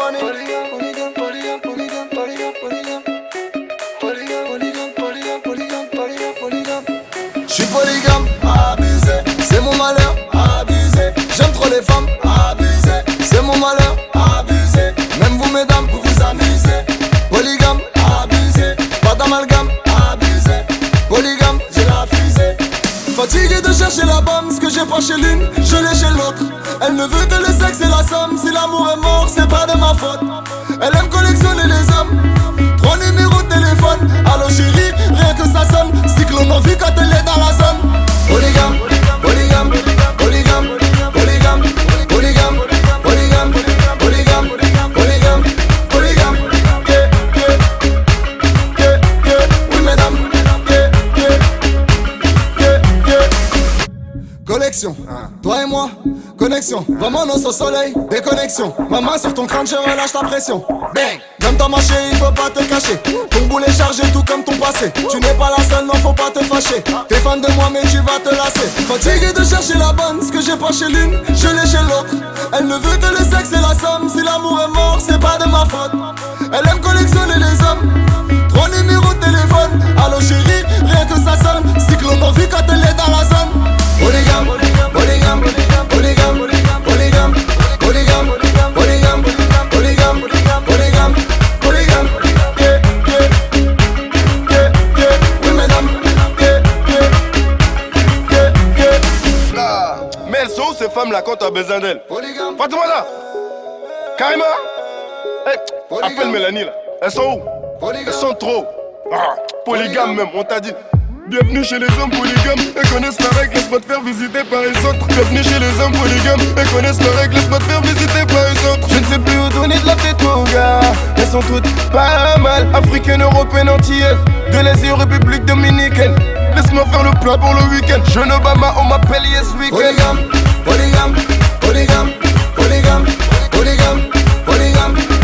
money. J'suis polygame, abusé, c'est mon malheur, abusé. J'aime trop les femmes, abusé, c'est mon malheur, abusé. Même vous mesdames, vous vous amusez. Polygame, abusé, pas d'amalgame, abusé. Polygame, j'ai la fusée. Fatigué de chercher la bombe, ce que j'ai pas chez l'une, je l'ai chez l'autre. Elle ne veut que le sexe et la somme, si l'amour est mort, c'est pas de ma faute. Elle aime collectionner les hommes, 3 numéros de téléphone. Allô chérie, rien que ça sonne, cyclone en vue quand elle est dans la zone. Polygame, polygame, polygame, polygame, polygame, polygame, polygame, polygame, polygame. Yeah, yeah, yeah, yeah, oui mesdames. Yeah, yeah, yeah, yeah. Collection, toi et moi, connexion. Vraiment au soleil, déconnexion. Ma main sur ton crâne, je relâche ta pression. Bang. Comme t'as marché, il faut pas te cacher. Ton boulet chargé tout comme ton passé. Tu n'es pas la seule, non faut pas te fâcher. T'es fan de moi mais tu vas te lasser. Fatigué de chercher la bonne, ce que j'ai pas chez l'une, je l'ai chez l'autre. Elle ne veut que le sexe et la somme, si l'amour est mort, c'est pas de ma faute. Elle aime collectionner les hommes, 3 numéros de téléphone. Allô chérie, rien que ça sonne, cyclone en vue quand elle est dans la zone. Polygame, polygame, polygame, polygame, polygame, polygame, polygame, polygame, polygame, yeah, yeah, yeah, yeah, oui mesdames, yeah, yeah, yeah, yeah. Mais elles sont où ces femmes là quand t'as besoin d'elles? Fatouma là, Karima, hey, appelle Mélanie là. Elles sont où? Elles sont trop. Polygame même, on t'a dit. Bienvenue chez les hommes polygames et connaissent la règle, laisse-moi te faire visiter par les autres. Bienvenue chez les hommes polygames et connaissent la règle, laisse-moi te faire visiter par les autres. Je ne sais plus où donner de la tête mon gars. Elles sont toutes pas mal, africaines, européennes, antillaises, de l'Asie aux République dominicaine. Laisse-moi faire le plat pour le week-end. Jeune Obama, on m'appelle Yes Weekend. Polygame, polygame, polygame, polygame, polygame, polygame.